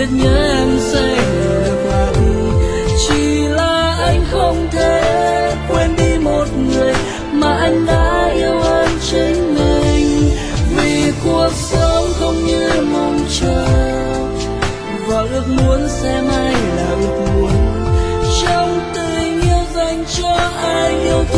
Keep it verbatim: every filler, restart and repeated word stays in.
nhớ em sẽ được qua đi. Chỉ là anh không thể quên đi một người mà anh đã yêu hơn chính mình. Vì cuộc sống không như mong chờ và ước muốn sẽ mãi là ước muốn. Trong tình yêu dành cho ai yêu thương